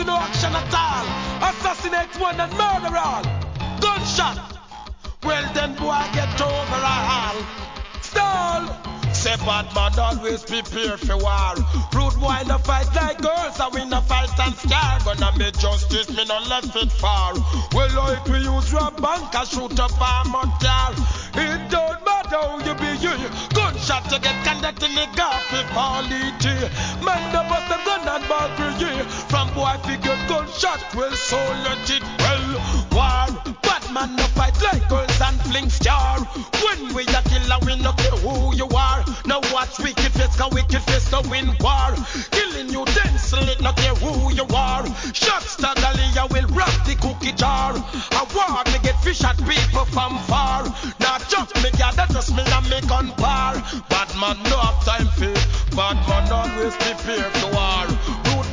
no action at all. Assassinate one and murder all. Gunshot. Well then boy get overall. Stall. Say bad man always prepare for war. Rude boy no fight like girls, and we no fight and scar. Gonna make justice, me no left it far. Well like we use your bank and shoot up armored car. It don't matter how you be here. Gunshot you get conduct in the garfield quality. Man the bust them gun and ball for you. From boy figure gunshot, well so legit. Well war, bad man no fight like girls and fling star. When we a killer we no care who you are. Now watch wicked face, cause wicked face no win war. Killing you then slit, not care who you are. Shots to Galia will rock the cookie jar. A war me get fish at people from far. Now just me gather just me and me gun par. Bad man no have time for. Bad man always prepare for